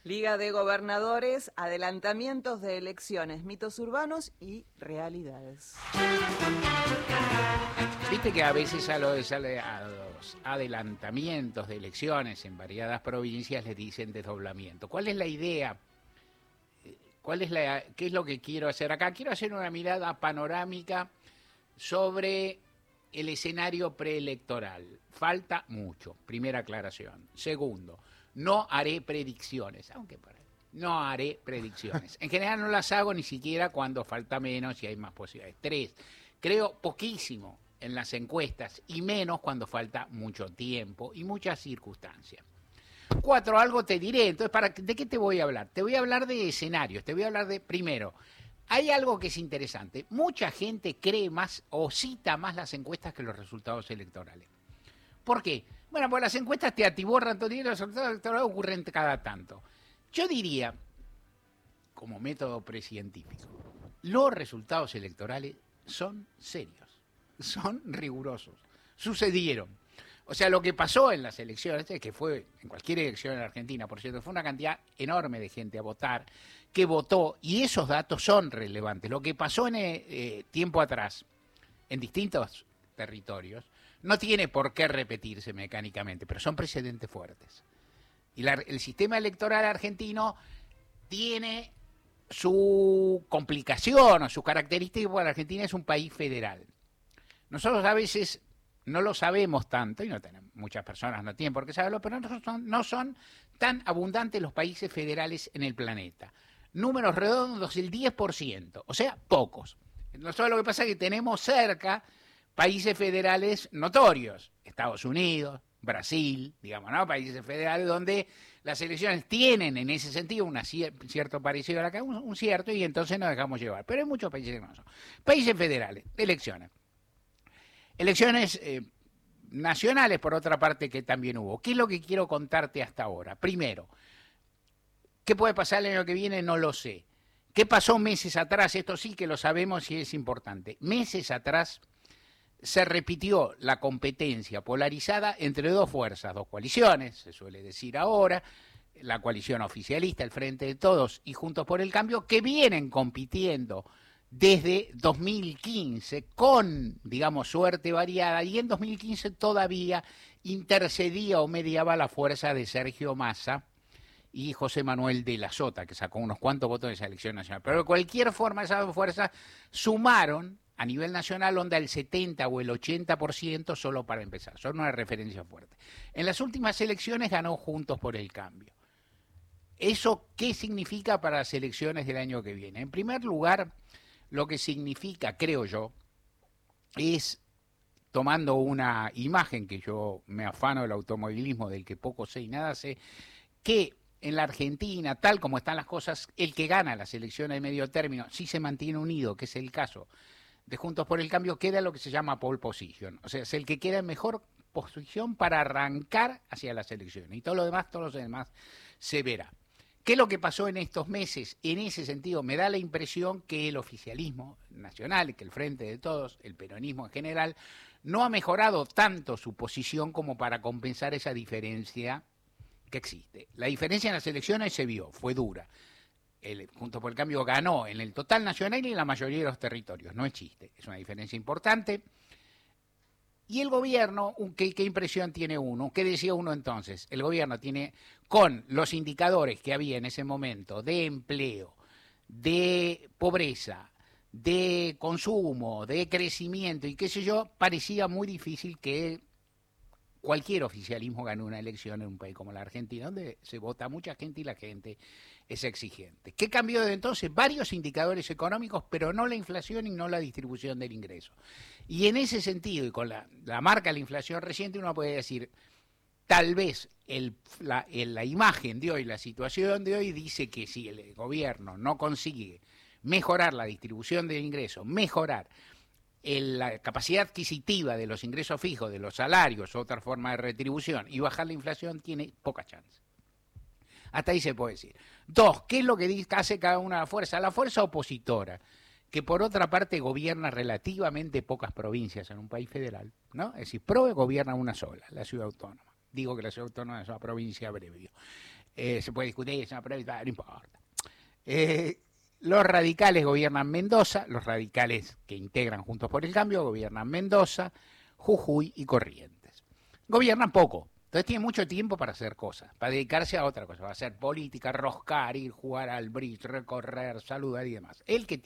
Liga de Gobernadores, adelantamientos de elecciones, mitos urbanos y realidades. Viste que a veces a los adelantamientos de elecciones en variadas provincias les dicen desdoblamiento. ¿Cuál es la idea? ¿Qué es lo que quiero hacer acá? Quiero hacer una mirada panorámica sobre el escenario preelectoral. Falta mucho, primera aclaración. Segundo, no haré predicciones, no haré predicciones. En general no las hago ni siquiera cuando falta menos y hay más posibilidades. 3, creo poquísimo en las encuestas y menos cuando falta mucho tiempo y muchas circunstancias. 4, algo te diré. Entonces, ¿de qué te voy a hablar? Te voy a hablar de escenarios, te voy a hablar de, primero, hay algo que es interesante. Mucha gente cree más o cita más las encuestas que los resultados electorales. ¿Por qué? Bueno, pues las encuestas te atiborran todo el día y los resultados electorales ocurren cada tanto. Yo diría, como método precientífico, los resultados electorales son serios, son rigurosos, sucedieron. O sea, lo que pasó en las elecciones, que fue en cualquier elección en Argentina, por cierto, fue una cantidad enorme de gente a votar, que votó, y esos datos son relevantes. Lo que pasó en tiempo atrás, en distintos territorios, no tiene por qué repetirse mecánicamente, pero son precedentes fuertes. Y el sistema electoral argentino tiene su complicación o su característica, porque la Argentina es un país federal. Nosotros a veces no lo sabemos tanto, y no tenemos, muchas personas no tienen por qué saberlo, pero no son tan abundantes los países federales en el planeta. Números redondos, el 10%, o sea, pocos. Nosotros lo que pasa es que tenemos cerca países federales notorios, Estados Unidos, Brasil, digamos, ¿no? Países federales donde las elecciones tienen en ese sentido un cierto parecido a la que un cierto, y entonces nos dejamos llevar. Pero hay muchos países que no son. Países federales, elecciones. Elecciones nacionales, por otra parte, que también hubo. ¿Qué es lo que quiero contarte hasta ahora? Primero, ¿qué puede pasar el año que viene? No lo sé. ¿Qué pasó meses atrás? Esto sí que lo sabemos y es importante. Meses atrás se repitió la competencia polarizada entre dos fuerzas, dos coaliciones, se suele decir ahora, la coalición oficialista, el Frente de Todos y Juntos por el Cambio, que vienen compitiendo desde 2015 con, digamos, suerte variada, y en 2015 todavía intercedía o mediaba la fuerza de Sergio Massa y José Manuel de la Sota, que sacó unos cuantos votos de esa elección nacional. Pero de cualquier forma, esas dos fuerzas sumaron a nivel nacional onda el 70 o el 80% solo para empezar. Son una referencia fuerte. En las últimas elecciones ganó Juntos por el Cambio. ¿Eso qué significa para las elecciones del año que viene? En primer lugar, lo que significa, creo yo, es, tomando una imagen que yo me afano del automovilismo, del que poco sé y nada sé, que en la Argentina, tal como están las cosas, el que gana las elecciones de medio término, si se mantiene unido, que es el caso de Juntos por el Cambio, queda lo que se llama pole position. O sea, es el que queda en mejor posición para arrancar hacia las elecciones. Y todos los demás se verá. ¿Qué es lo que pasó en estos meses? En ese sentido, me da la impresión que el oficialismo nacional, que el Frente de Todos, el peronismo en general, no ha mejorado tanto su posición como para compensar esa diferencia que existe. La diferencia en las elecciones se vio, fue dura. Juntos por el Cambio ganó en el total nacional y en la mayoría de los territorios, no es chiste, es una diferencia importante. Y el gobierno, ¿qué impresión tiene uno? ¿Qué decía uno entonces? El gobierno tiene, con los indicadores que había en ese momento de empleo, de pobreza, de consumo, de crecimiento y qué sé yo, parecía muy difícil que cualquier oficialismo gane una elección en un país como la Argentina, donde se vota mucha gente y la gente es exigente. ¿Qué cambió desde entonces? Varios indicadores económicos, pero no la inflación y no la distribución del ingreso. Y en ese sentido, y con la marca de la inflación reciente, uno puede decir, tal vez la imagen de hoy, la situación de hoy, dice que si el gobierno no consigue mejorar la distribución del ingreso, mejorar la capacidad adquisitiva de los ingresos fijos, de los salarios, otra forma de retribución, y bajar la inflación, tiene poca chance. Hasta ahí se puede decir. 2, ¿qué es lo que hace cada una de las fuerzas? La fuerza opositora, que por otra parte gobierna relativamente pocas provincias en un país federal, ¿no? Es decir, PROE gobierna una sola, la ciudad autónoma. Digo que la ciudad autónoma es una provincia breve. Se puede discutir, pero no importa. Los radicales gobiernan Mendoza, los radicales que integran Juntos por el Cambio gobiernan Mendoza, Jujuy y Corrientes. Gobiernan poco, entonces tienen mucho tiempo para hacer cosas, para dedicarse a otra cosa, para hacer política, roscar, ir, jugar al bridge, recorrer, saludar y demás.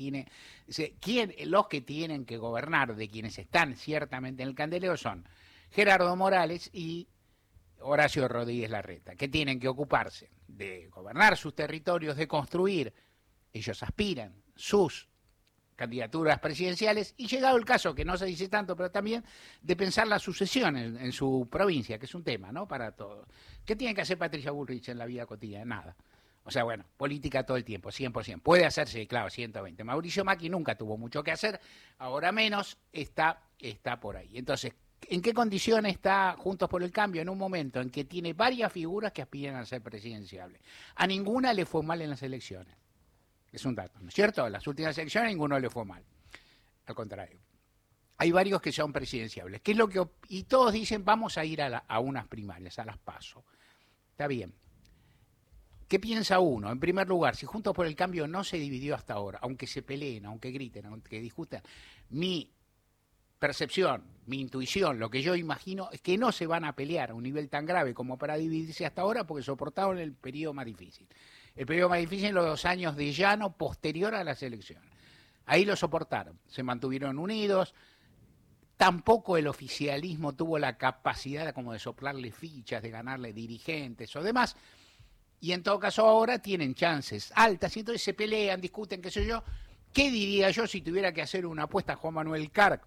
Los que tienen que gobernar, de quienes están ciertamente en el candelero, son Gerardo Morales y Horacio Rodríguez Larreta, que tienen que ocuparse de gobernar sus territorios, de construir, ellos aspiran, sus candidaturas presidenciales, y llegado el caso, que no se dice tanto, pero también de pensar la sucesión en su provincia, que es un tema, ¿no?, para todos. ¿Qué tiene que hacer Patricia Bullrich en la vida cotidiana? Nada. O sea, bueno, política todo el tiempo, 100%. Puede hacerse, claro, 120. Mauricio Macri nunca tuvo mucho que hacer, ahora menos, está por ahí. Entonces, ¿en qué condiciones está Juntos por el Cambio en un momento en que tiene varias figuras que aspiran a ser presidenciables? A ninguna le fue mal en las elecciones. Es un dato, ¿no es cierto? En las últimas elecciones a ninguno le fue mal. Al contrario. Hay varios que son presidenciables. ¿Qué es lo que y todos dicen vamos a ir a unas primarias, a las PASO? Está bien. ¿Qué piensa uno? En primer lugar, si Juntos por el Cambio no se dividió hasta ahora, aunque se peleen, aunque griten, aunque discutan, mi percepción, mi intuición, lo que yo imagino es que no se van a pelear a un nivel tan grave como para dividirse hasta ahora, porque soportaron el periodo más difícil. El periodo más difícil en los 2 años de llano posterior a las elecciones. Ahí lo soportaron, se mantuvieron unidos. Tampoco el oficialismo tuvo la capacidad como de soplarle fichas, de ganarle dirigentes o demás. Y en todo caso ahora tienen chances altas y entonces se pelean, discuten, qué sé yo. ¿Qué diría yo si tuviera que hacer una apuesta a Juan Manuel Carr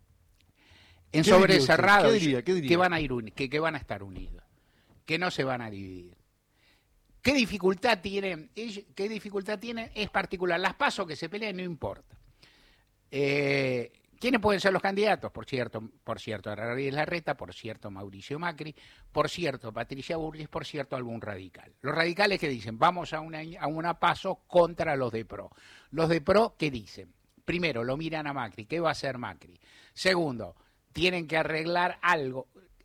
en sobrecerrado? ¿Qué diría? Que van a estar unidos, que no se van a dividir. ¿Qué dificultad tienen? Es particular. Las PASO que se pelean no importa. ¿Quiénes pueden ser los candidatos? Por cierto, Rodríguez Larreta, por cierto, Mauricio Macri, por cierto, Patricia Bullrich, por cierto, algún radical. Los radicales que dicen, vamos a una PASO contra los de PRO. Los de PRO, ¿qué dicen? Primero, lo miran a Macri. ¿Qué va a hacer Macri? Segundo, tienen que arreglar algo.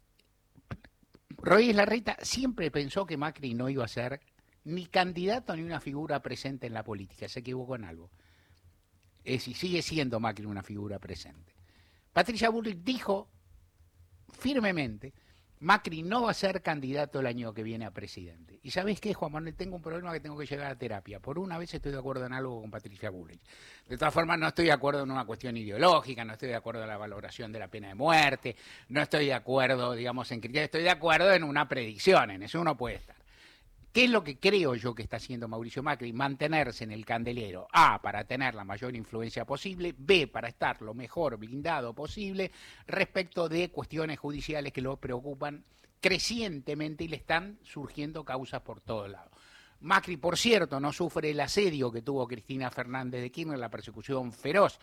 Rodríguez Larreta siempre pensó que Macri no iba a ser ni candidato ni una figura presente en la política. Se equivocó en algo. Y sigue siendo Macri una figura presente. Patricia Bullrich dijo firmemente, Macri no va a ser candidato el año que viene a presidente. ¿Y sabés qué, Juan Manuel? Tengo un problema que tengo que llegar a terapia. Por una vez estoy de acuerdo en algo con Patricia Bullrich. De todas formas, no estoy de acuerdo en una cuestión ideológica, no estoy de acuerdo en la valoración de la pena de muerte, no estoy de acuerdo, digamos, en criterios, estoy de acuerdo en una predicción, en eso uno puede estar. ¿Qué es lo que creo yo que está haciendo Mauricio Macri? Mantenerse en el candelero, A, para tener la mayor influencia posible, B, para estar lo mejor blindado posible respecto de cuestiones judiciales que lo preocupan crecientemente y le están surgiendo causas por todos lados. Macri, por cierto, no sufre el asedio que tuvo Cristina Fernández de Kirchner, la persecución feroz,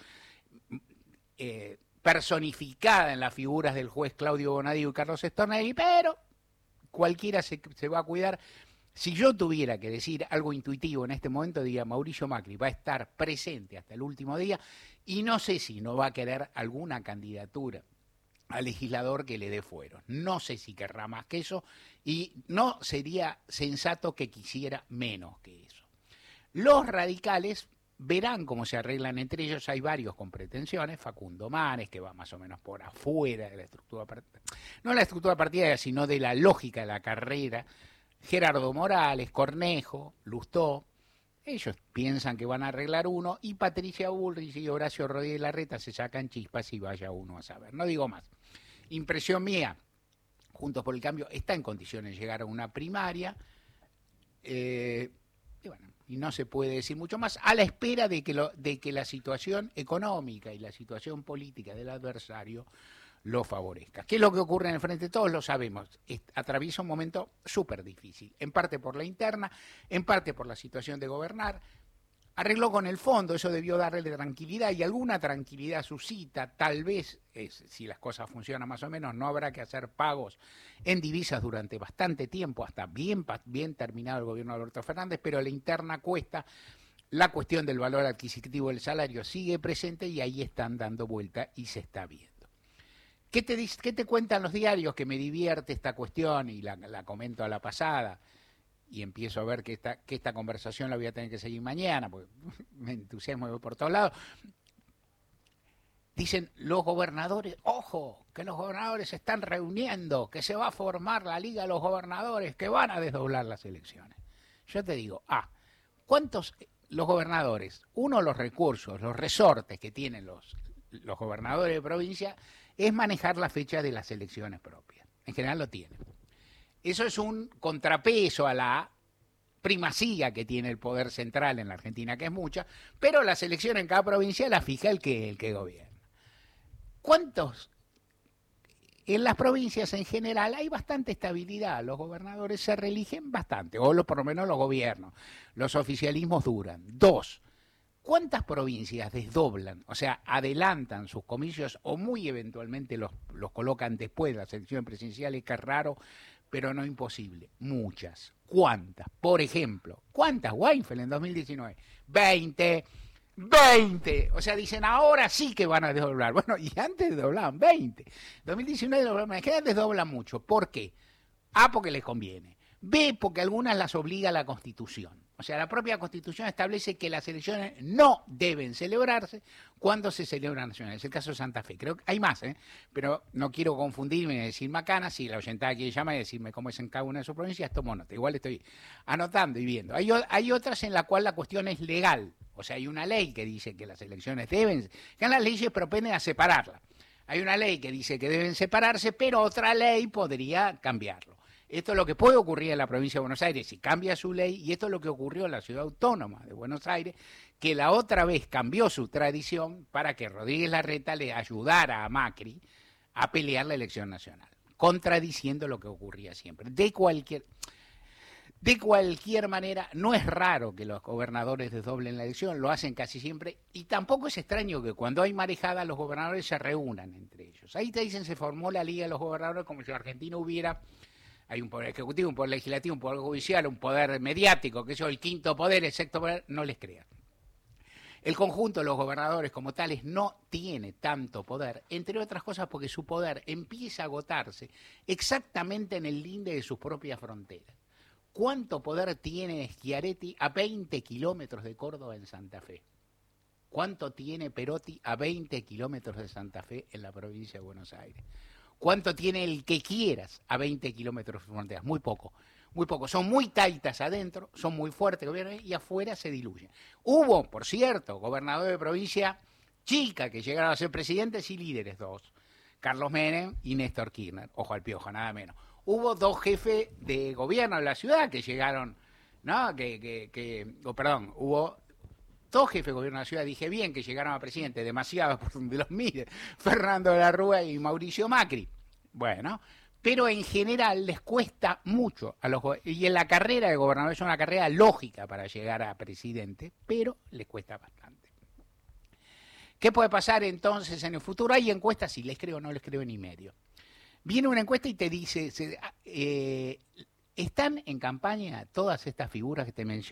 personificada en las figuras del juez Claudio Bonadío y Carlos Stornelli, pero cualquiera se va a cuidar. Si yo tuviera que decir algo intuitivo en este momento, diría Mauricio Macri va a estar presente hasta el último día y no sé si no va a querer alguna candidatura al legislador que le dé fueros. No sé si querrá más que eso y no sería sensato que quisiera menos que eso. Los radicales verán cómo se arreglan entre ellos. Hay varios con pretensiones. Facundo Manes, que va más o menos por afuera de la estructura partidaria, no la estructura partidaria, sino de la lógica de la carrera. Gerardo Morales, Cornejo, Lustó, ellos piensan que van a arreglar uno y Patricia Bullrich y Horacio Rodríguez Larreta se sacan chispas y vaya uno a saber. No digo más. Impresión mía, Juntos por el Cambio está en condiciones de llegar a una primaria y bueno, y no se puede decir mucho más a la espera de que la situación económica y la situación política del adversario lo favorezca. ¿Qué es lo que ocurre en el frente? Todos lo sabemos. Atraviesa un momento súper difícil, en parte por la interna, en parte por la situación de gobernar. Arregló con el fondo, eso debió darle tranquilidad y alguna tranquilidad suscita. Tal vez, si las cosas funcionan más o menos, no habrá que hacer pagos en divisas durante bastante tiempo, hasta bien terminado el gobierno de Alberto Fernández, pero la interna cuesta. La cuestión del valor adquisitivo del salario sigue presente y ahí están dando vuelta y se está viendo. ¿Qué te cuentan los diarios? Que me divierte esta cuestión y la comento a la pasada. y empiezo a ver que esta conversación la voy a tener que seguir mañana, porque me entusiasmo y voy por todos lados, dicen los gobernadores, ojo, que los gobernadores se están reuniendo, que se va a formar la Liga de los Gobernadores, que van a desdoblar las elecciones. Yo te digo, ¿cuántos los gobernadores? Uno de los recursos, los resortes que tienen los gobernadores de provincia es manejar la fecha de las elecciones propias. En general lo tienen. Eso es un contrapeso a la primacía que tiene el poder central en la Argentina, que es mucha, pero las elecciones en cada provincia las fija el que gobierna. ¿Cuántos? En las provincias en general hay bastante estabilidad, los gobernadores se reeligen bastante, o por lo menos los gobiernos, los oficialismos duran. 2, ¿cuántas provincias desdoblan, o sea, adelantan sus comicios o muy eventualmente los colocan después de las elecciones presidenciales, que es raro, pero no imposible? Muchas. ¿Cuántas? Por ejemplo, ¿cuántas? Weinfeld en 2019, 20. O sea, dicen, ahora sí que van a desdoblar. Bueno, y antes desdoblaban 20. 2019 desdoblaban, en general desdoblan mucho. ¿Por qué? Porque les conviene. B, porque algunas las obliga la Constitución. O sea, la propia Constitución establece que las elecciones no deben celebrarse cuando se celebran nacionales. Es el caso de Santa Fe. Creo que hay más, pero no quiero confundirme y decir macana. Si la oyentada quiere llamar y decirme cómo es en cada una de sus provincias, tomo nota. Igual estoy anotando y viendo. Hay otras en las cuales la cuestión es legal. O sea, hay una ley que dice que las elecciones deben, que las leyes propenden a separarlas. Hay una ley que dice que deben separarse, pero otra ley podría cambiarlo. Esto es lo que puede ocurrir en la provincia de Buenos Aires si cambia su ley, y esto es lo que ocurrió en la ciudad autónoma de Buenos Aires, que la otra vez cambió su tradición para que Rodríguez Larreta le ayudara a Macri a pelear la elección nacional, contradiciendo lo que ocurría siempre. De cualquier manera, no es raro que los gobernadores desdoblen la elección, lo hacen casi siempre, y tampoco es extraño que cuando hay marejada los gobernadores se reúnan entre ellos. Ahí te dicen, se formó la Liga de los Gobernadores como si en Argentina hubiera... Hay un poder ejecutivo, un poder legislativo, un poder judicial, un poder mediático, que es el quinto poder, el sexto poder, no les crean. El conjunto de los gobernadores como tales no tiene tanto poder, entre otras cosas porque su poder empieza a agotarse exactamente en el linde de sus propias fronteras. ¿Cuánto poder tiene Schiaretti a 20 kilómetros de Córdoba en Santa Fe? ¿Cuánto tiene Perotti a 20 kilómetros de Santa Fe en la provincia de Buenos Aires? ¿Cuánto tiene el que quieras a 20 kilómetros de fronteras? Muy poco, muy poco. Son muy taitas adentro, son muy fuertes y afuera se diluyen. Hubo, por cierto, gobernadores de provincia chica que llegaron a ser presidentes y líderes, 2. Carlos Menem y Néstor Kirchner. Ojo al piojo, nada menos. Hubo 2 jefes de gobierno de la ciudad que llegaron, ¿no? Hubo 2 jefes de gobierno de la ciudad, dije bien, que llegaron a presidente, demasiado por donde los mire, Fernando de la Rúa y Mauricio Macri. Bueno, pero en general les cuesta mucho a los y en la carrera de gobernador es una carrera lógica para llegar a presidente, pero les cuesta bastante. ¿Qué puede pasar entonces en el futuro? Hay encuestas, si les creo o no les creo ni medio. Viene una encuesta y te dice, ¿están en campaña todas estas figuras que te mencioné?